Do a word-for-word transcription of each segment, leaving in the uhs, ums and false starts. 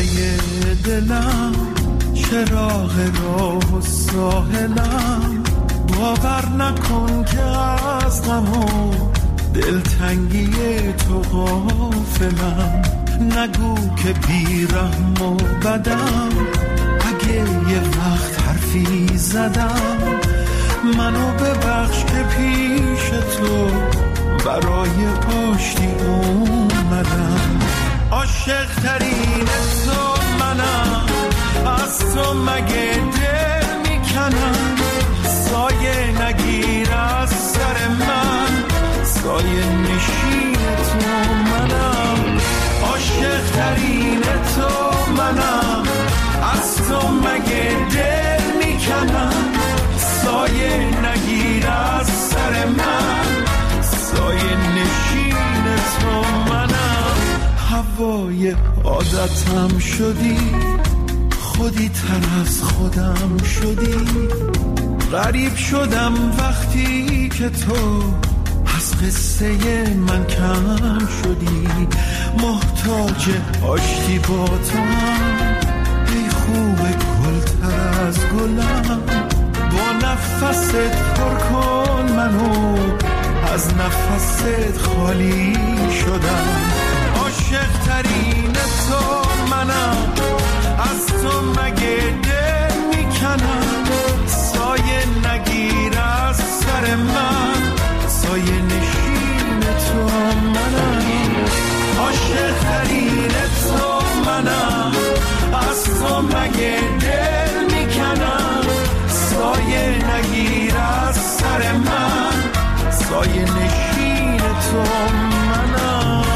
دلم، چراغ راه و ساحلم. باور نکن که از غم و دلتنگی تو غافلم. نگو که بیرحم و بدم، اگه یه وقت حرفی زدم. منو ببخش که پیش تو برای آشتی اومدم. عاشق ترین تو منم، از تو مگه دل میکنم. سایه نگیر از سر من، سایه نشین تو منم. عاشق ترین تو منم، از تو مگه دل میکنم. سایه نگیر از سر من، سایه نشین تو منم. هوای عادتم شدی، خودی تر از خودم شدی. غریب شدم وقتی که تو از قصه من کم شدی. محتاج آشتی با تو هم، ای خوب گل تر از گلم. با نفست پر کن منو، از نفست خالی شدم. عاشق ترین تو منم، از تو مگه دل میکنم. سایه نگیر از سر من، سایه نشین تو منم. عاشق ترین تو منم، از تو مگه دل میکنم. سایه نگیر از سر من، سایه نشین تو منم.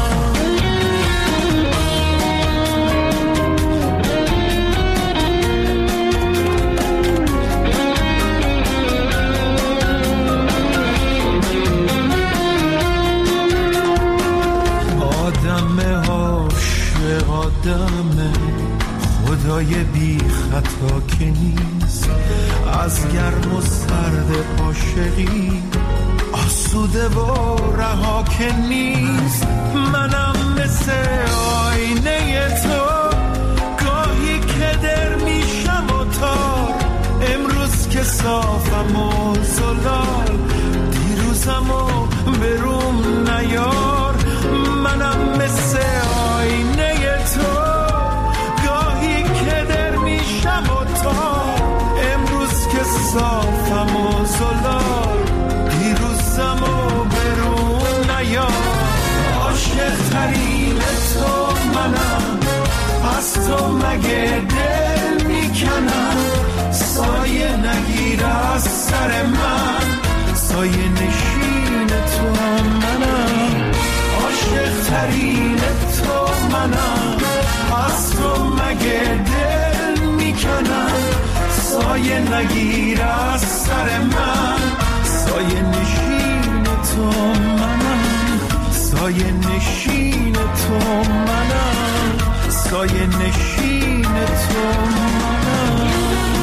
آدم عاشق آدم، خدای بی خطا که نیست. از گرم و سرد عاشقی آسوده و رها که نیست. منم مثل آینه تو، گاهی که در میشم و تار. امروز که صافم و زلال، دیروزم و بروم نیار. منم مثل آینه تو، گاهی که در میشم و تار. امروز که صافم و زلال، دیروزم و برون نیار. عاشق ترین تو منم، از تو مگه دل میکنم. سایه نگیر از سر من، سایه نشین تو منم. عاشق ترین تو منم، از تو مگه دل میکنم. سایه نگیر از سر من، سایه نشین تو منم. سایه نشین تو منم، سایه نشین تو منم.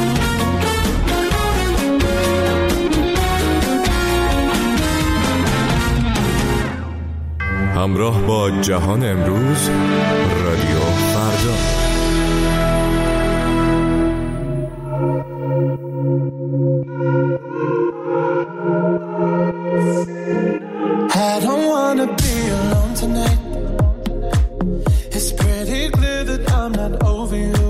همراه با جهان امروز، رادیو فردا. I don't wanna be alone tonight. It's pretty clear that I'm not over you.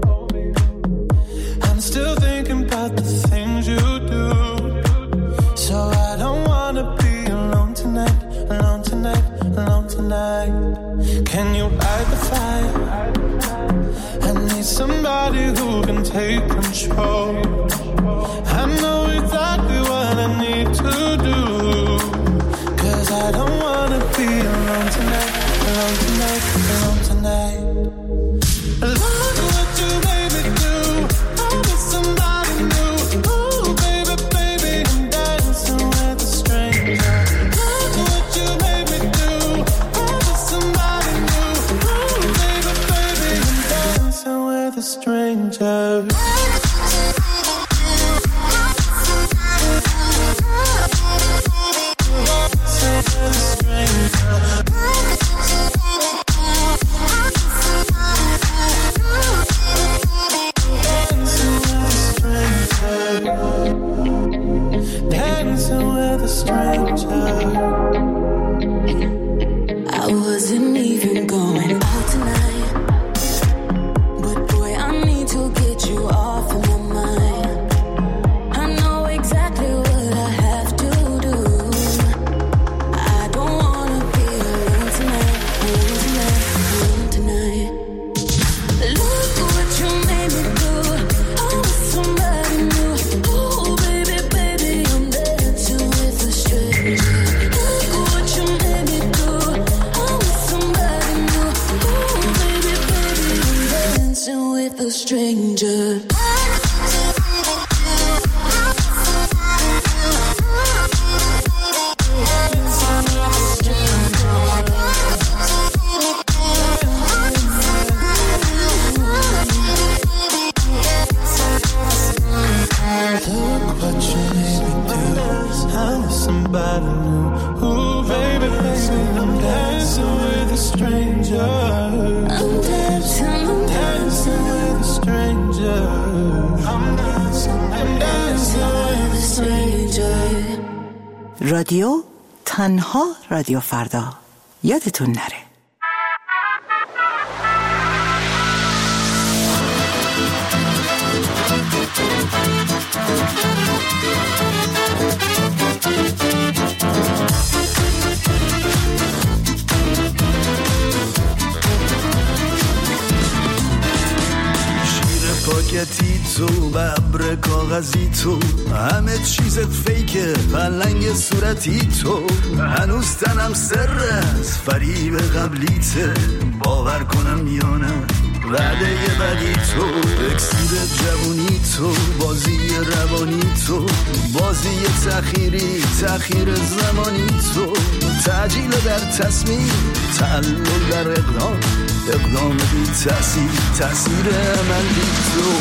I'm still thinking about the things you do. So I don't wanna be alone tonight, alone tonight, alone tonight. Can you light the fire? I need somebody who can take control. I know exactly what I need to do. Cause I don't wanna be alone tonight, alone tonight, alone tonight. Love what you made me do. I need somebody new. Ooh, baby, baby, I'm dancing with a stranger. Love what you made me do. I need somebody new. Ooh, baby, baby, I'm dancing with a stranger. with a stranger. I wasn't even going out tonight, but boy, I need to get you off of my mind. I know exactly what I have to do. I don't wanna be alone tonight, alone tonight, alone tonight. Look what you made me do. I was somebody new. Oh baby, baby, I'm dancing with a stranger. Look what you made me do. I was somebody new. Oh baby, baby, I'm dancing with a stranger. Look what you made me do. I'm somebody new. Ooh, baby, baby, I'm dancing with a stranger. I'm dancing, I'm Dancing with a stranger. I'm dancing, I'm dancing with a stranger. رادیو تنها رادیو فردا، یادتون نره. پاکتی تو ببر کاغذی تو همه چیزت فیکه پلنگ صورتی تو هنوز تنم سر از فریب قبلیته باور کنم یا نه وعده بدی تو اکسیر جوونی تو بازی روانی تو بازی تأخیری تأخیر زمانی تو تعجیل در تصمیم تعلل در اقدام اقدام بی تأثیر تأثیر من بی تو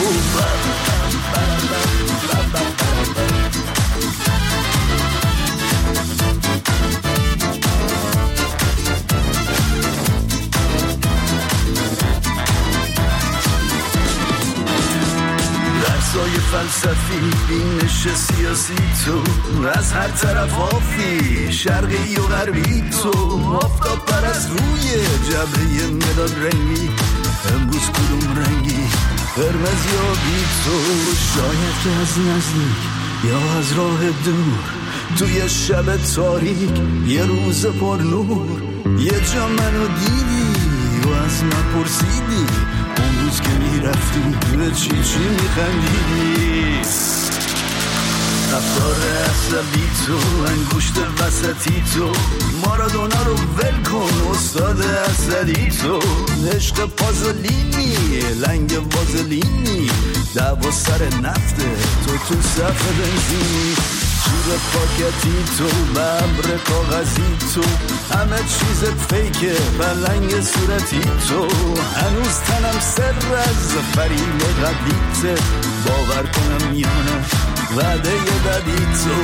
درسای فلسفی بینش سیاسی تو از هر طرف آفی شرقی و غربی تو آفتاب پرست روی جبهه مداد رنگی امروز کدوم رنگی قرمز یا بی تو شاید که از نزدیک یا از راه دور توی شب تاریک یه روز پر نور یه جا منو دیدی و از من پرسیدی اون روز که میرفتی به چی چی میخندیدی رفتار عصبی تو انگشت وسطی تو مارادونا رو ول کن استاد اسدی تو عشق پازلینی لنگ وازلینی دعوا سر نفته تو تو صف بنزینی جیب پاکتی تو ببر کاغذی تو همه چیزت فیکه پلنگ صورتی تو هنوز تنم سر از فریب قبلیته باور کنم یا نه وعده بدی تو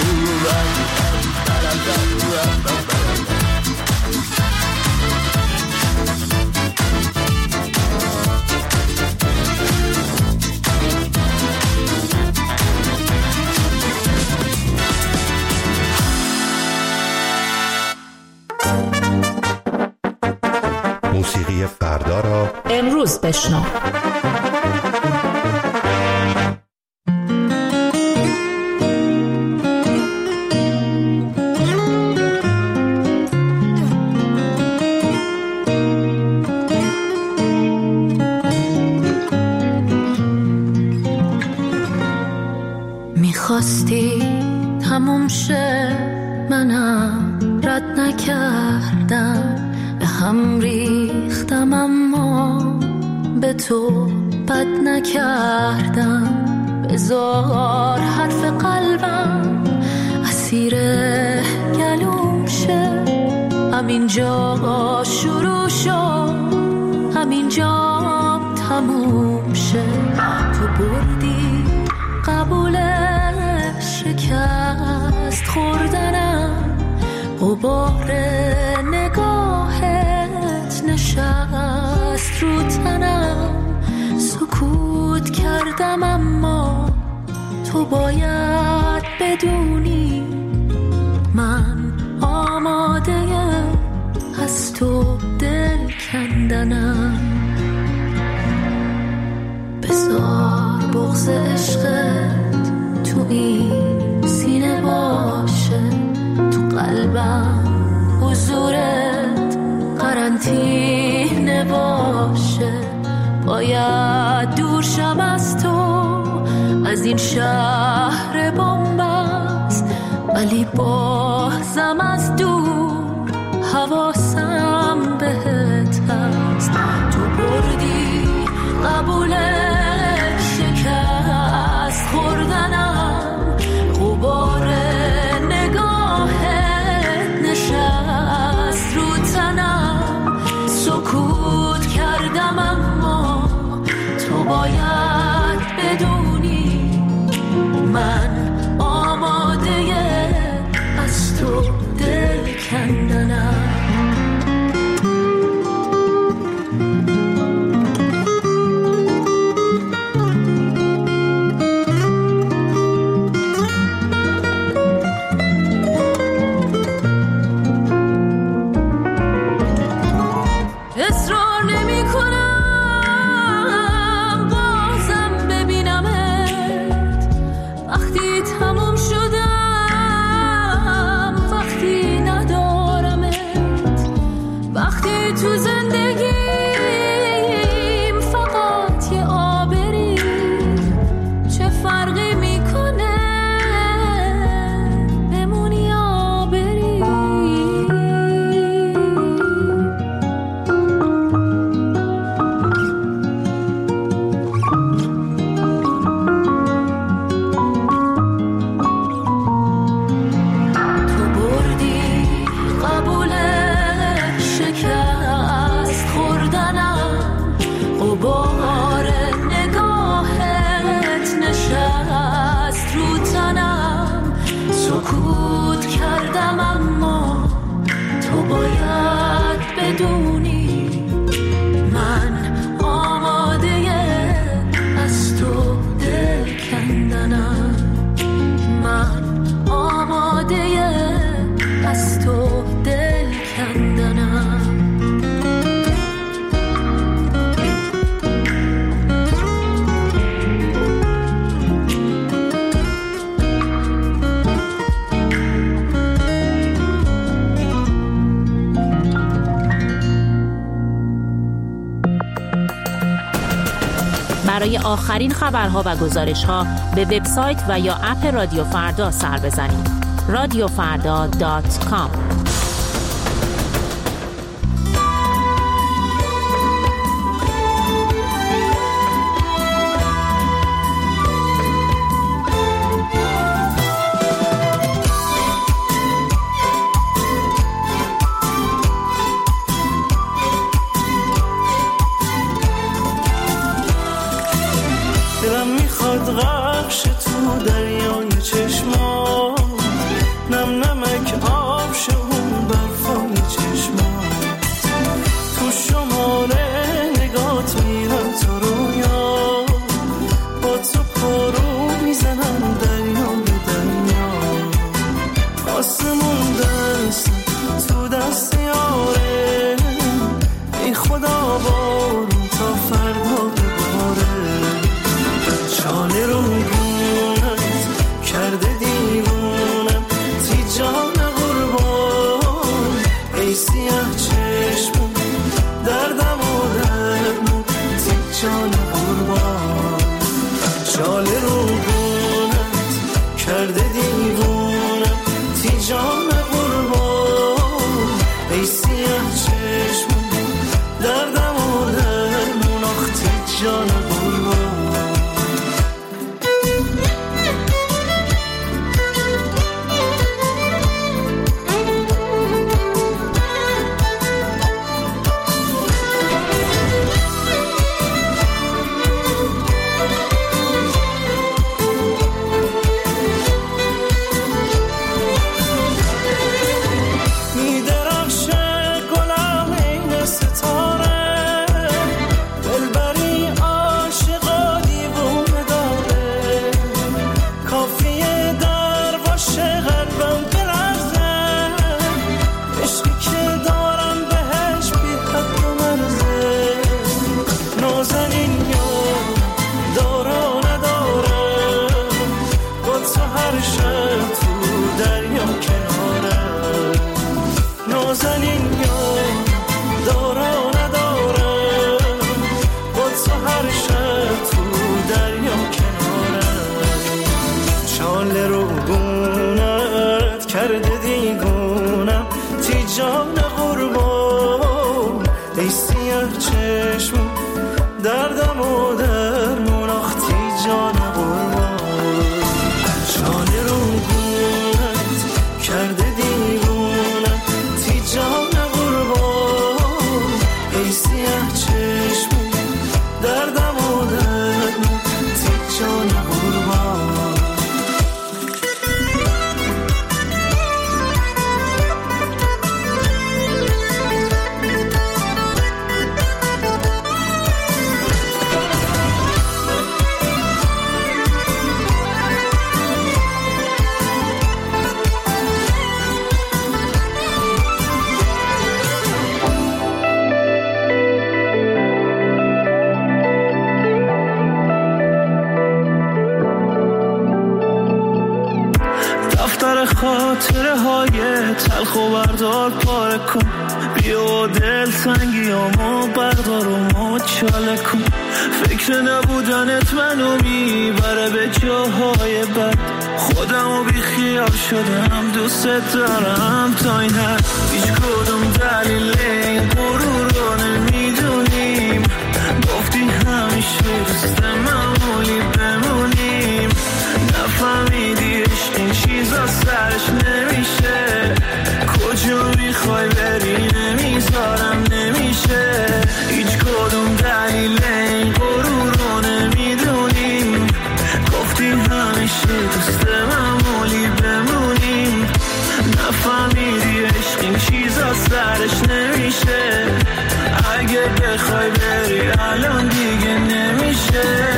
موسیقی فردا را امروز بشنو. میخواستی تموم شه منم رد نکردم به هم ریختم اما به تو بد نکردم بذار حرف قلبم اسیر گلوم شه همینجا شروع شد همینجا تموم شه تو بردی قبول شکست خوردنم غبار نگاهت نشست رو تنم سکوت کردم اما تو باید بدونی قرنطینه باشه، باید دور شم از تو، از این شهر بنبست، ولی بازم از دور حواسم بهت هست. تو بردی قبول شکست خوردنم، غبار نگاهت نشست رو تنم، سکوت کردم اما تو باید بدونی من آماده از تو دل کندنم. برای آخرین خبرها و گزارش‌ها به وبسایت و یا اپ رادیو فردا سر بزنید. رادیو فردا دات کام. غرقش تو دریای چشمات، نم نمک آب شون برفای چشمات، تو شماره نگات میرم تو رویا، با تو پرو میزنم دریای دریا، آسمون دست تو دست یاره، ای خدا بارون تا فردا بباره، شانه رو گونت کرده دیوونم، تی جان قربان، ای سیاه چشمون دردم و درمون، تی جان قربان، شانه رو گونت کرده دیوونم، تی جان کرده دیگونم تی جان قربان ای سیاه چشم دردم و درمون آختی جان قربان جان رو گونت کرده دیگونم تی جان قربان ای سیاه چشم دردم و درمون تی جان قربان خاطره های تلخ و بردار پاره کن بیا دل تنگیامو بردار و مچاله کن فکر نبودنت منو میبره به جاهای بد خودمو بی خیال شدم دوست دارم تا این حد هیچ کدوم دلیل این غرور رو نمیدونیم گفتی همیشه دوست معمولی بمونیم نفهمیدی عشق این چیزا سرش نمیشه کجا میخوای بری نمیذارم نمیشه هیچ کدوم دلیل این غرور رو نمیدونیم گفتی همیشه دوست معمولی بمونیم نفهمیدی عشق این چیزا سرش نمیشه اگه بخوای بری الان دیگه نمیشه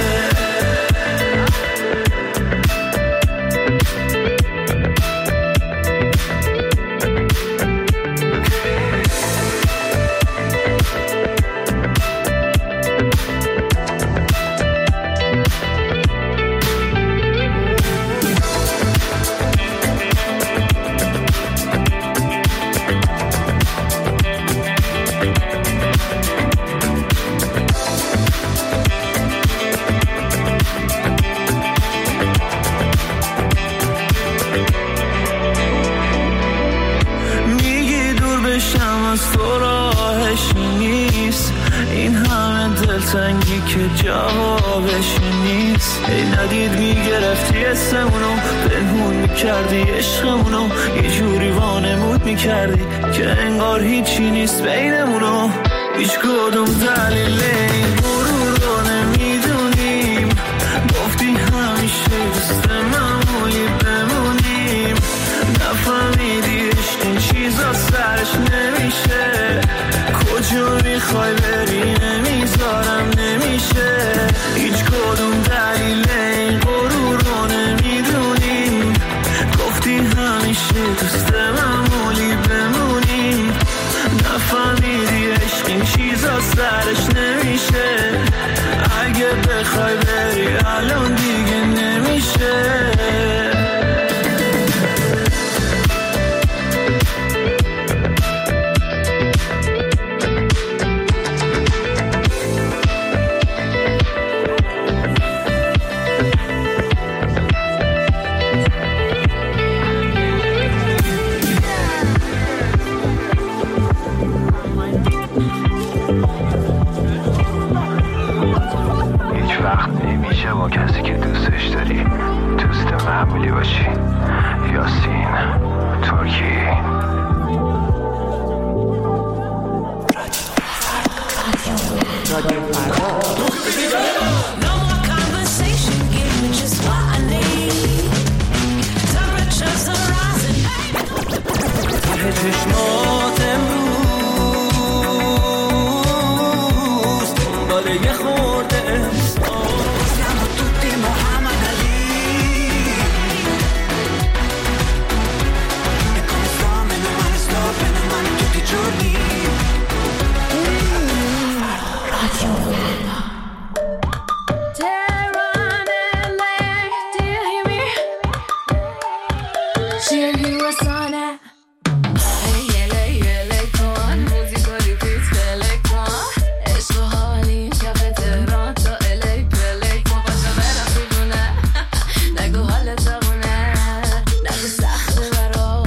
سنگی که جوابش نیست ای ندید میگرفتی اسمونو پنهون میکردی عشقمونو یه جوری وانمود میکردی که انگار هیچی نیست بینمونو هیچ کدوم دلیل این غرور رو نمیدونیم گفتی همیشه دوست معمولی بمونیم نفهمیدی عشق این چیزا سرش نمیشه کجا میخوای بری نمیذارم نمیشه هیچ کدوم دلیل این غرور رو نمیدونیم گفتی همیشه دوست معمولی بمونیم نفهمیدی عشق این چیزا سرش نمیشه اگه بخوای بری الان دیگه نمیشه با کسی که دوستش داری دوست معمولی باشی یاسین ترکی رادیو چشمات امروز دنبال یه خورده نگو حالت زبونه نگو سخته برام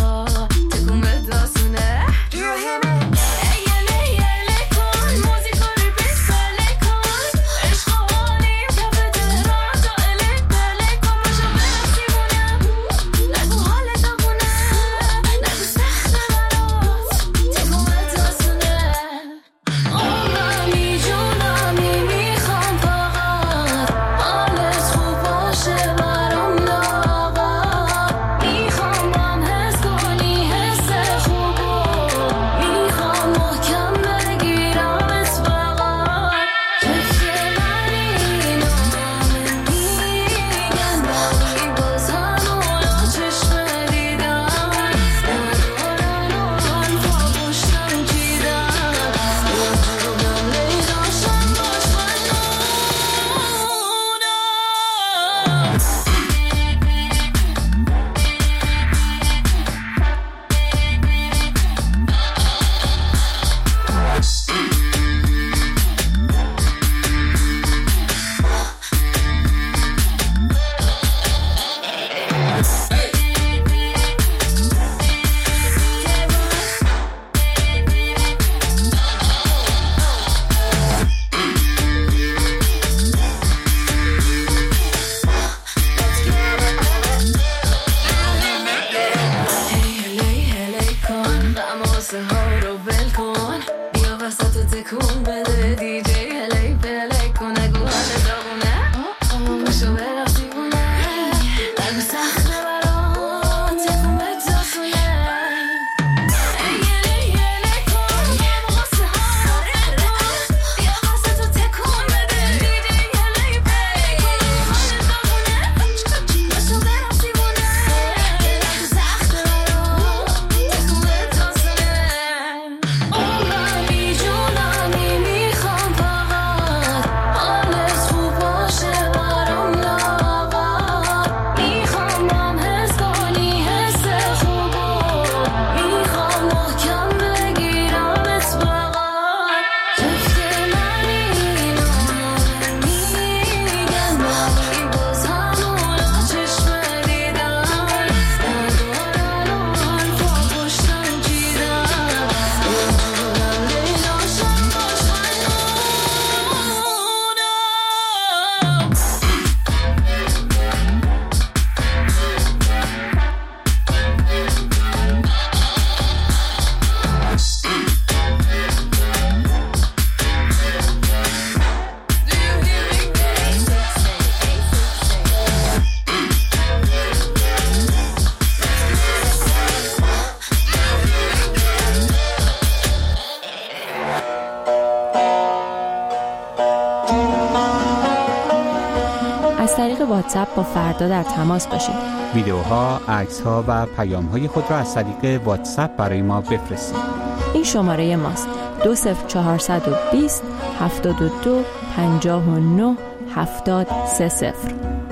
واتساپ با فردا در تماس باشید. ویدیوها، عکس‌ها و پیام‌های خود را از طریق واتساپ برای ما بفرستید. این شماره ماست: دو صفر چهارصد و بیست هفتاد و دو پنجاه و نه هفتاد سه صفر.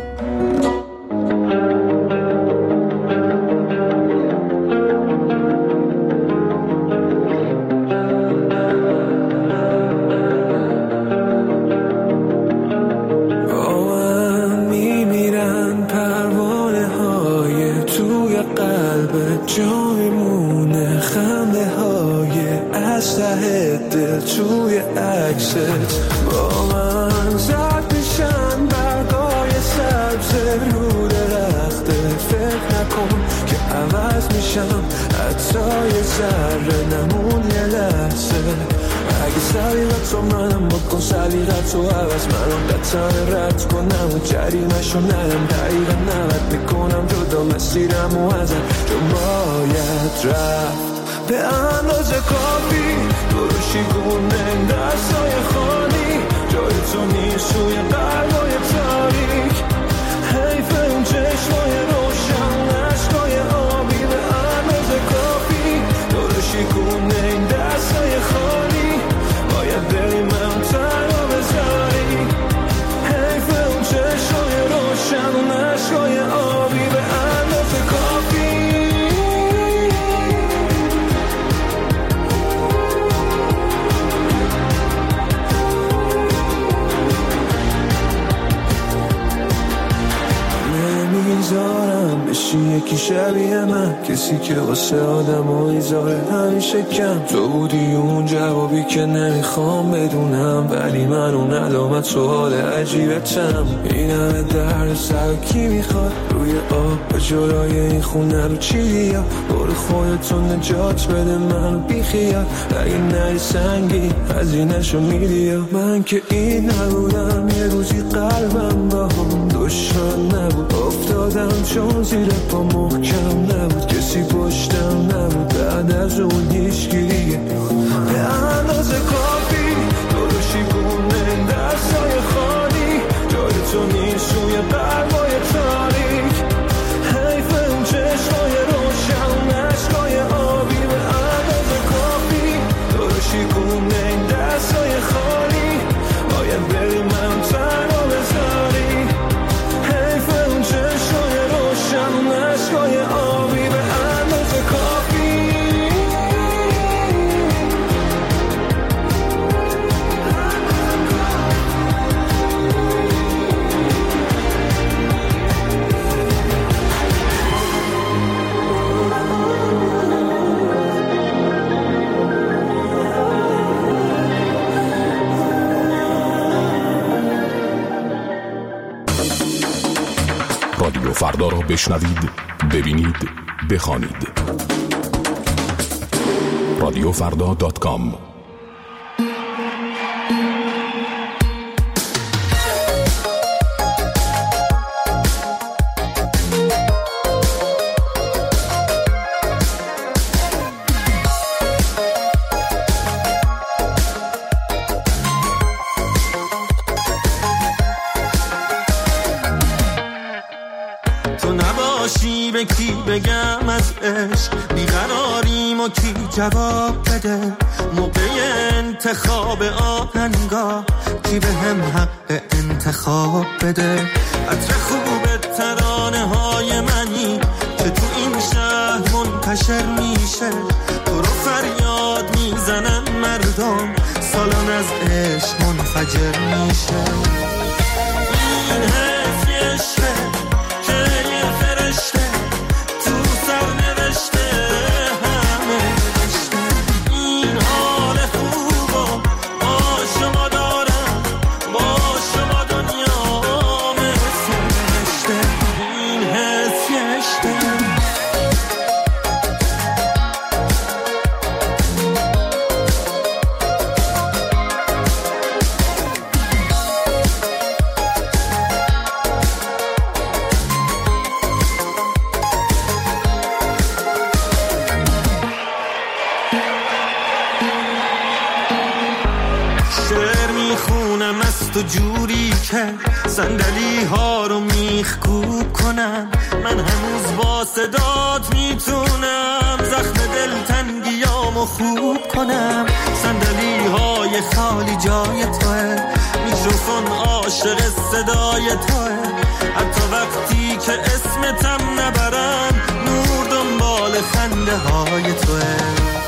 جای مونه خنده های از ته دل توی عکست با من زد میشن برگای سبز رو درخته. فکر نکن که عوض میشم حتی یه ذره نمون یه لحظه. اگه سلیقت رو منم بکن سلیقت رو عوض منم قطعه رد کنم و جریمش رو نرم دقیقا نوت میکنم جدا مسیرم و ازت جو باید رفت به اندازه کافی دروشی گونه دستای خالی جای تو نیست توی قلبای تاریک. حیف اون چشمای روشن عشقای آبی به اندازه کافی دروشی گونه دستای خالی باید بری من تنها بذاری. حیف اون چشمای روشن عشقای آبی به اندازه کافی. نمیذارم بشی یکی شبیه من کسی که واسه آدم و ایزاره همیشه کم. تو بودی اون جوابی که نمیخوام بدونم ولی من اون علامت سوال عجیبتم. این همه درد سر کی میخواد روی آب به جلوی این خونه رو چی یا برو خودتون نجات بده من بیخیال. اگه نری سنگی هزینه‌شو میدی یا من که این نبودم یه روزی قلبم با هم دشمن نبود افتادم چون زیر پا محکم نبود کسی پشتم نبود بعد از اون هیچگیریه به اندازه کافی دروشی گونه دستای خالی جای تو نیست توی قلبای تاریک. حیف اون چشمای روشن عشقای آبی به اندازه کافی دروشی گونه دستای خالی باید بری من تنها بذاری. حیف اون چشمای روشن عشقای آبی به اندازه کافی. رادیو فردا را بشنوید، ببینید، بخوانید. رادیو فردا دات کام. به کی بگم از عشق بیقراریم و کی جواب بده موقع انتخاب آهنگا کی به هم حق انتخاب بده. عطر خوب ترانه های منی که تو این شهر منتشر میشه تو رو فریاد میزنن مردم سالان از عشق منفجر میشه. این حس عشقه تو جوری که صندلی ها رو میخکوب کنم. من هنوز با صدات میتونم زخم دلتنگیامو خوب کنم. صندلی های خالی جای توه، میکروفون عاشق صدای توه. حتی وقتی که اسمتم نبرم نور دنبال خنده های توه.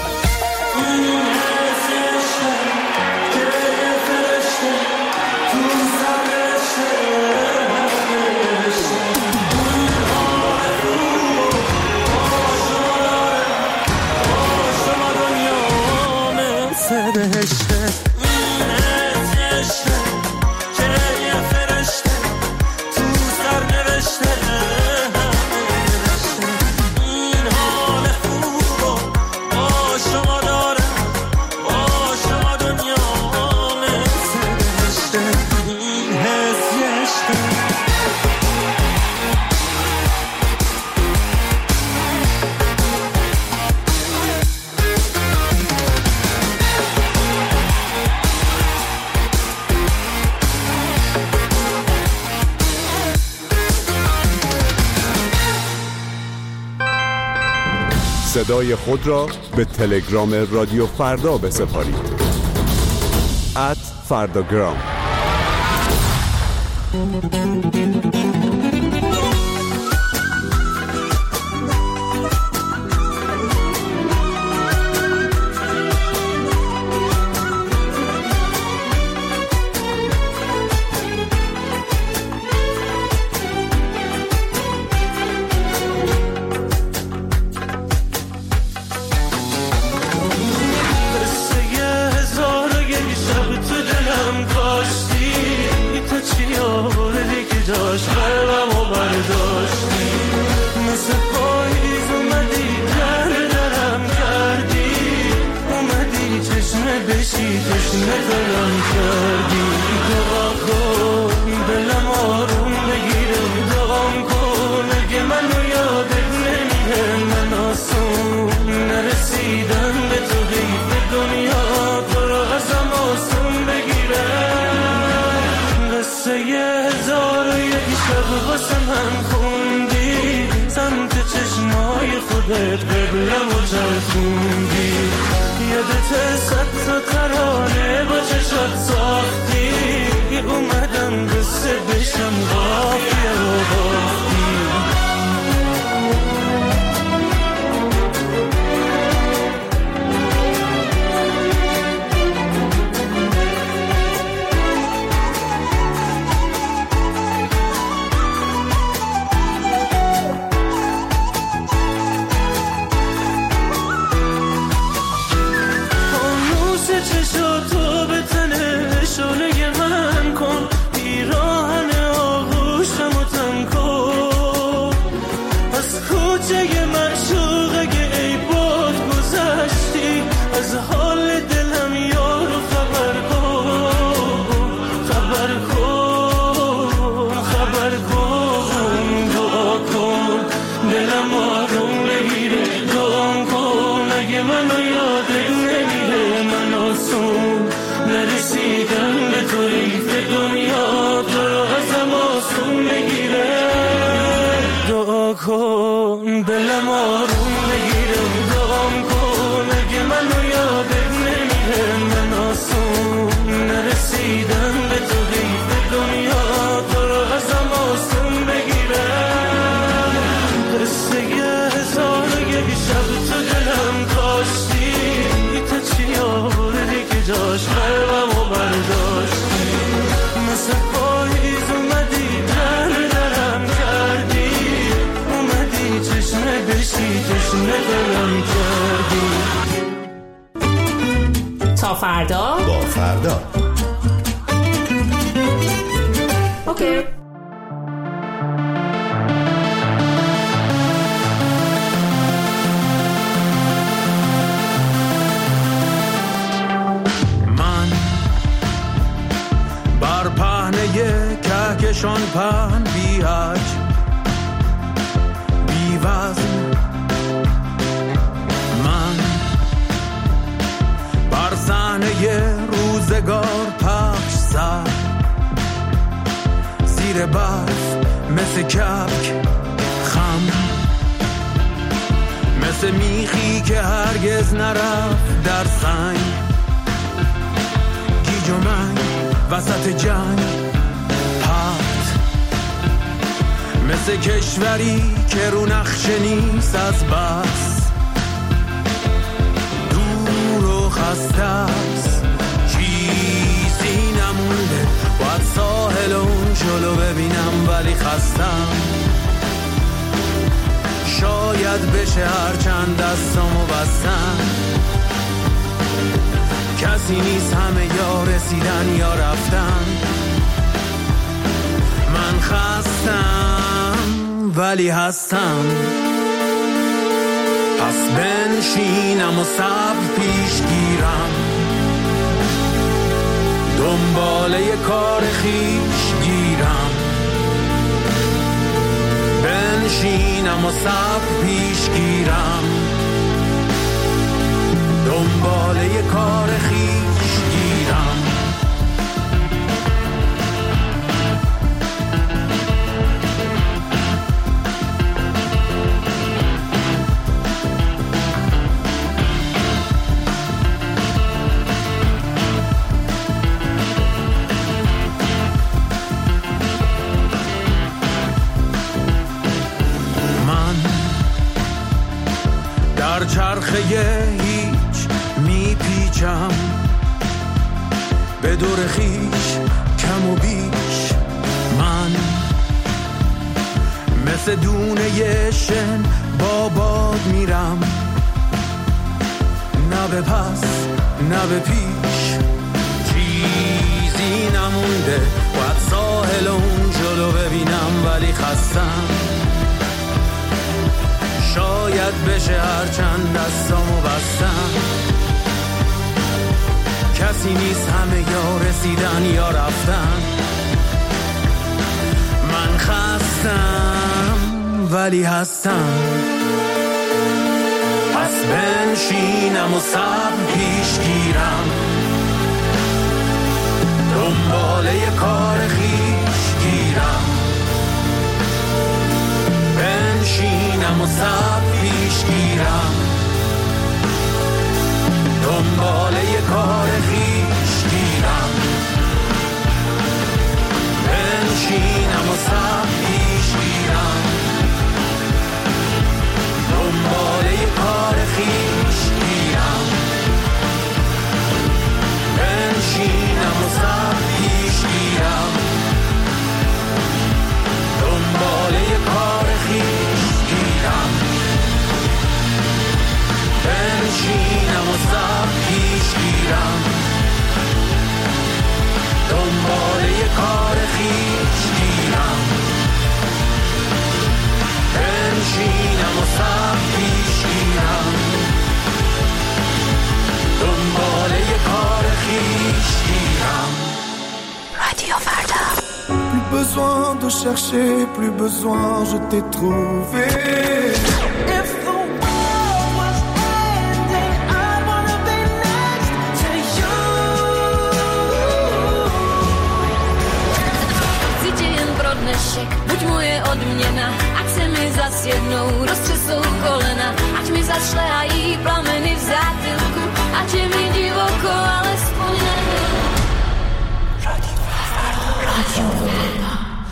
صدای خود را به تلگرام رادیو فردا بسپارید. ات فرداگرام. تا فردا با فردا. اوکی. من بر پهنه کهکشان پهن بیاج بی وزن، من بر صحنه روزگار پخش سر زیر برف مثل کبک خم، مثل میخی که هرگز نرفت در سنگ، گیج و منگ وسط جنگ پرت، مثل کشوری که رو نقشه نیست از بس، دور و خسته است، چیزی نمونده، باید ساحل اون جلو ببینم ولی خستم، شاید بشه هرچند دستامو بستم، کسی نیست همه یا رسیدن یا رفتن، من خستم ولی هستم، پس بنشینم و صبر پیش گیرم، دنباله کار خیش گیرم، بنشینم و صبر پیش گیرم، دنباله کار خیش گیرم. در چرخه هیچ میپیچم، به دور خیش کم و بیش، من مثل دونه شن با باد میرم، نه به پس نه به پیش، چیزی نمونده، باید ساحل اون جلو ببینم ولی خستم، شاید بشه هرچند دستامو بستم، کسی نیست همه یا رسیدن یا رفتن، من خستم ولی هستم، پس بنشینم و صبر پیش گیرم، دنباله کار خیش گیرم، بنشینم و صبر پیش گیرم، دنباله کار خیش گیرم، بنشینم و صبر پیش گیرم، دنباله کار خیش گیرم، بنشینم و صبر پیش گیرم، دنباله کار خیش گیرم، بنشینم و صبر پیش گیرم، دنباله کار خیش گیرم، بنشینم و صبر پیش گیرم، دنباله کار خیش گیرم. رادیو فردا. Plus besoin de chercher, plus besoin, je t'ai trouvé. If the world was ending, I wanna be next to you. Chci jen pro dnešek, buď moje odměna, ať se mi zas jednou roztřesou kolena, ať mi zašlehají plameny v zátilku, ať je mi divoko, alespoň nevím. Radio Farda. Radio Farda.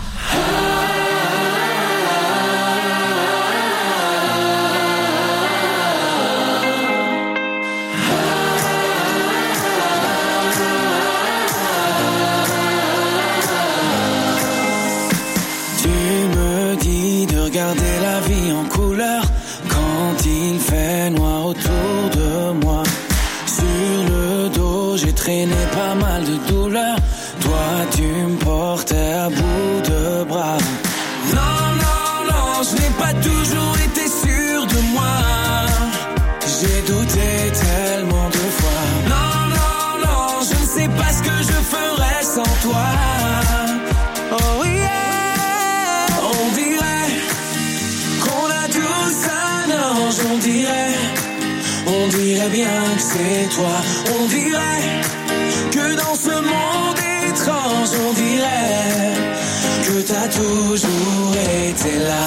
Regarder la vie en couleur quand il fait noir autour de moi. Sur le dos, j'ai traîné pas mal de douleurs. Toi, tu me portais à bout de bras. Non, non, non, je n'ai pas toujours été sûr de moi. J'ai douté tellement de fois. Non, non, non, je ne sais pas ce que je ferais sans toi. Oh yeah, on dirait qu'on a tous un ange, on dirait, on dirait bien que c'est toi. On dirait que dans ce monde étrange, on dirait que que t'as toujours été là.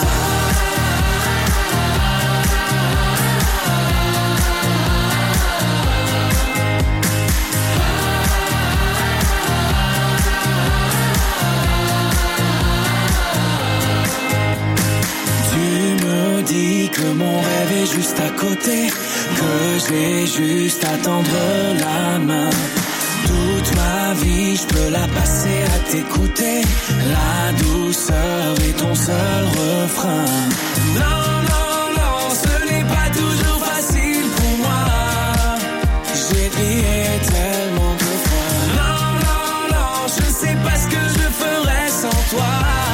Dis que mon rêve est juste à côté, que j'ai juste à tendre la main. Toute ma vie, je peux la passer à t'écouter. La douceur est ton seul refrain. Non, non, non, ce n'est pas toujours facile pour moi. J'ai crié tellement de fois. Non, non, non, je sais pas ce que je ferais sans toi.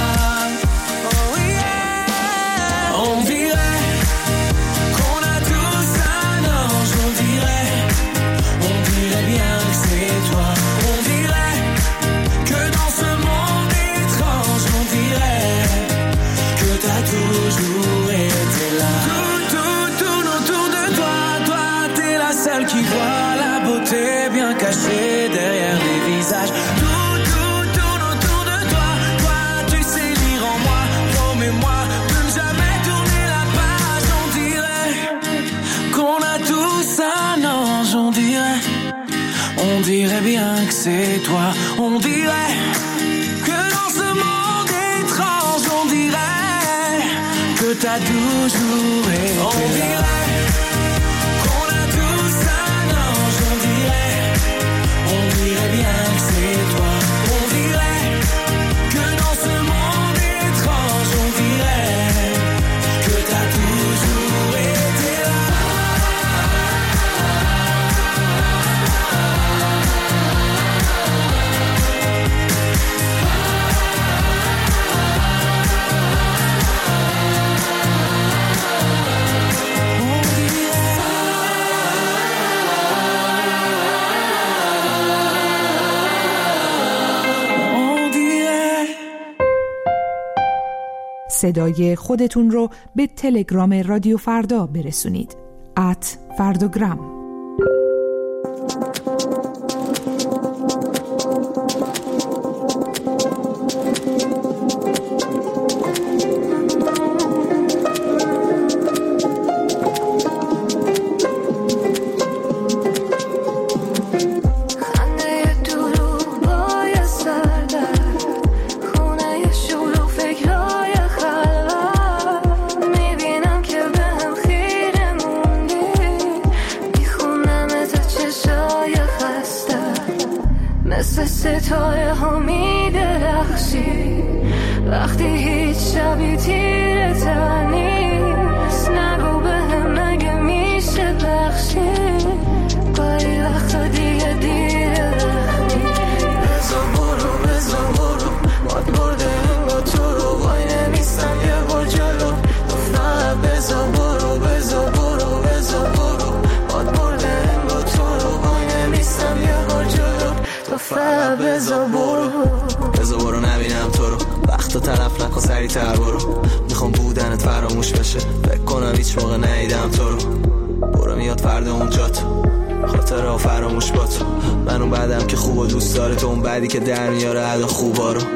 Toujours été là. Tout, tout, tout autour de toi, toi, t'es la seule qui voit la beauté bien cachée derrière les visages. Tout, tout, tout autour de toi, toi, tu sais lire en moi. Promets-moi de ne jamais tourner la page. On dirait qu'on a tous un ange, on dirait. On dirait bien que c'est toi. On dirait que dans ce monde étrange, on dirait que t'as toujours été là. On dirait qu'on a tous un ange, on dirait. On dirait bien que c'est toi. On dirait que dans ce monde étrange, on dirait que t'as toujours été là. صدای خودتون رو به تلگرام رادیو فردا برسونید. ات فرداگرام. ستاره ها می درخشی وقتی هیچ شبی تیره تر نیست. نگو به هم نگه میشه بخشی گاهی وقتا دیگه دیره وقتی. بزا برو بزا برو باد برده انگا تو رو وای نمیستم یه بار جلو. گفتم بزا برو بزا برو بزا برو باد برده انگا تو رو وای نمیستم یه بار جلو. گفتم بزا برو بزا برو نبینم تو رو. وقت تلف نکن سریع تر برو. میخوام بودنت فراموش بشه. فکر کنم هیچ موقع ندیدم تو رو. برو میاد فردا اونجا تو خاطره ها فراموش با تو. من اون بعدم که خوب و دوست داره تو اون بعدی که در میاره عدا خوبا رو.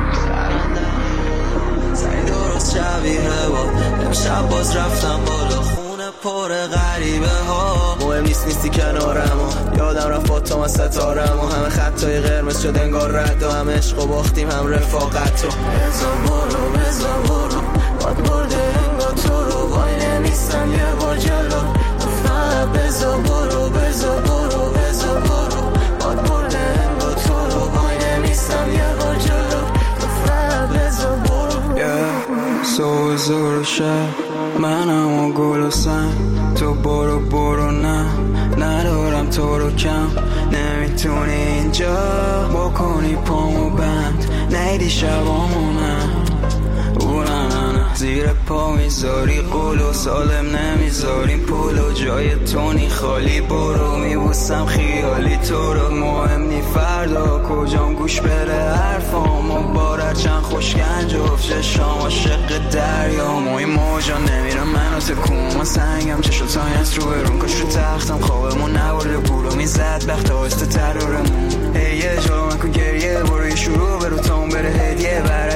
سعی درست شبیه با امشب باز رفتم بالا خونه پر غریبه ها. مهم نیست نیستی کنارم و یادم رفت با تو من ستارم و همه خطای قرمز شد انگار رد و هم عشق و باختیم هم رفاقت تو. بزا برو بزا برو باد برده انگار تو رو وای نمیستم یه بار جلو. گفتم بزا برو بزا برو بزا برو باد برده انگار تو رو وای نمیستم یه بار جلو. گفتم بزا برو سو زور شب منم و گل و سن تو برو برو نه ندارم تو رو کم. نمیتونی اینجا بکنی پامو بند نیدی شبامونم اونم زیر پا میذاری قول و سالم نمیذاریم پول و جای تونی خالی برو میبوسم خیالی تو رو. مهم نی فردا کجام گوش بره حرفام و بارر چند خوشگنج افشه شام عاشق دریا موی موجا نمیرم منو تکون ما سنگم چشو تایست رو برون کاش رو تختم خوابمون نبارده پولو میزد بخت آسته ترارمون. ای یه جا من کن گریه برو یه شروع برو تا اون بره هدیه برعکس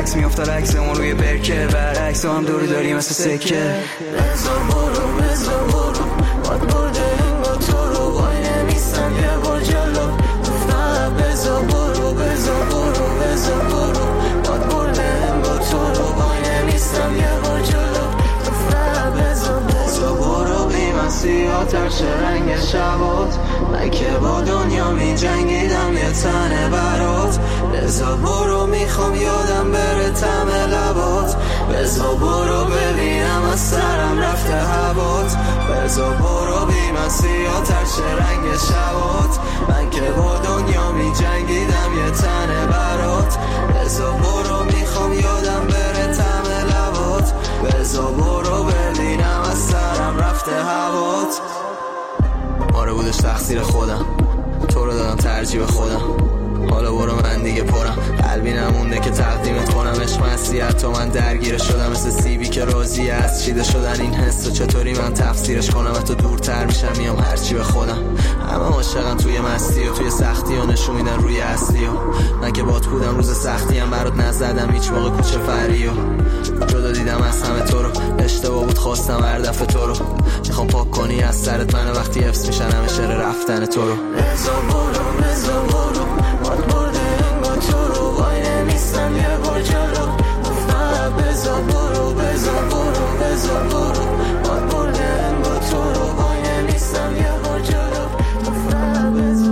عکس میافتاد عکسمون روی برکه، برعکس هم دوری داریم مثل سکه. بزا برو بزا برو باد برده این با تو رو وای نمیستم یه بار جلو گفتم بزا برو بزا برو بزا برو باد برده این با تو رو وای نمیستم یه بار جلو گفتم بزا بزا برو بی مسیحا ترش رنگ شبات من که با دنیا می جنگیدم یه تنه برات. بزا برو میخوام یادم بره طعم لبات، بزا برو ببینم از سرم رفته هوات. بزا برو بی مسیحا ترش رنگ شبات من که با دنیا می جنگیدم یه تنه برات. بزا برو میخوام یادم بره طعم لبات، بزا برو ببینم از سرم رفته هوات. آره بودش تقصیر خودم، تو رو دادم ترجیح خودم، حالا برو من دیگه پرم، قلبی نمونده که تقدیمت کنم. عشق مسیحت تو من درگیر شدم مثل سیبی که راضیه از چیده شدن این حس و چطوری من تفسیرش کنم. از تو دورتر میشم میام هرچی به خودم، همه عاشقن توی مستی و توی سختی و نشون میدن روی اصلی و من که بات بودم روز سختی هم برات نزدم هیچ موقع کوچه فری و جدا دیدم از همه تو رو. اشتباه بود خواستم هر دفعه تو رو میخوام پاک کنی از سرت من وقتی حفظ میشن همه شعر رفتن تو رو. بزا برو بزا برو باد برده این با تو رو وای نمیستم یه بار جلو گفتم بزا برو بزا برو بزا برو باد برده این با تو رو وای نمیستم یه بار جلو گفتم بزا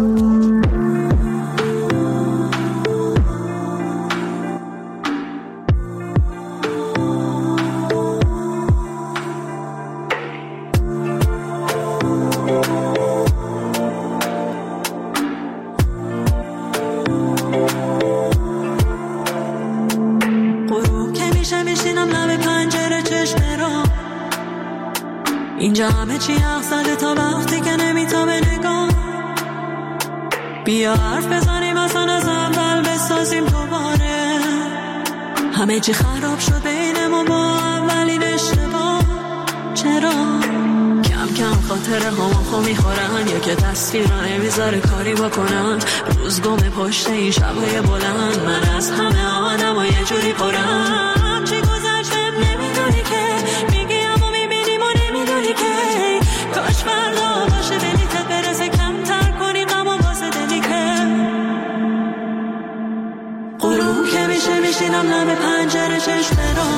اینجا همه چی حق زده تا وقتی که نمیتابه نگاه. بیا حرف بزنیم اصلا از اول بسازیم دوباره. همه چی خراب شد بین ما با اولین اشتباه. چرا کم کم خاطره همان خو میخورن یا که تصویر را نمیذاره کاری بکنن. روز گم پشت این شبای بلند من از همه آدم ها یه جوری پرم. چی گذشتم نمیدونی که میگیم و میبینیم و نمیدونی که کاش فردا باشه دلیتت برسه کمتر کنی غم و واسه دلی که غروب که میشه میشینم لب پنجره چشم رو.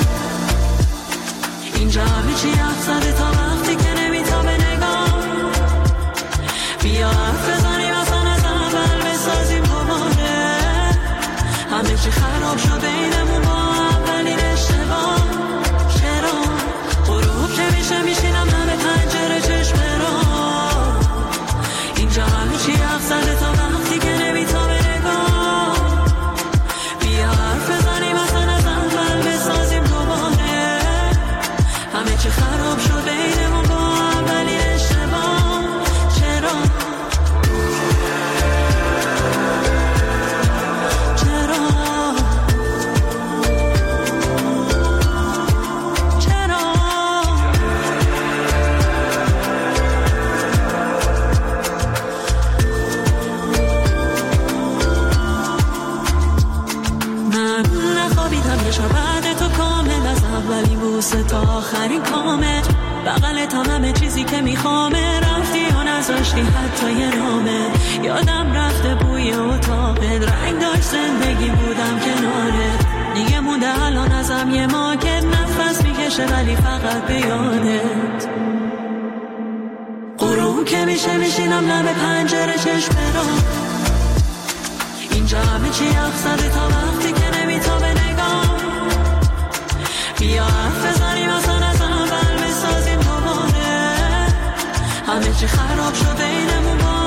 اینجا همه چی حق زده تا وقتی که نمیتابه نگاه. بیا حرف بزنیم اصلا از اول بسازیم دوباره. همه چی خراب شد بینمون با اولین اشتباه. چرا غروب که میشه میشینم لب پنجره چشم رو. اینجا همه چی حق زده تا وقتی که نمیتابه نگاه. بیا حرف بزنیم اصلا از اول بسازیم دوباره. همه چی خراب شد بینمون با اولین اشتباه. چرا چرا چرا من نخوابیدم یه شب بعد تو کامل از اولین بوسه تا آخرین کامل. بغلت هم همه چیزی که میخوامه. رفتی و نذاشتی حتی یه نامه. یادم رفته بوی اتاقت رنگ داشت زندگی بودم کنارت. دیگه مونده الان ازم یه ماکت نفس میکشه ولی فقط به یادت. غروب که میشه میشینم لب پنجره چشم رو. اینجا همه چی حق زده تا وقتی که نمیتابه نگاه. بیا حرف بزنیم اصلا از اول بسازیم دوباره. همه چی خراب شد بینمون با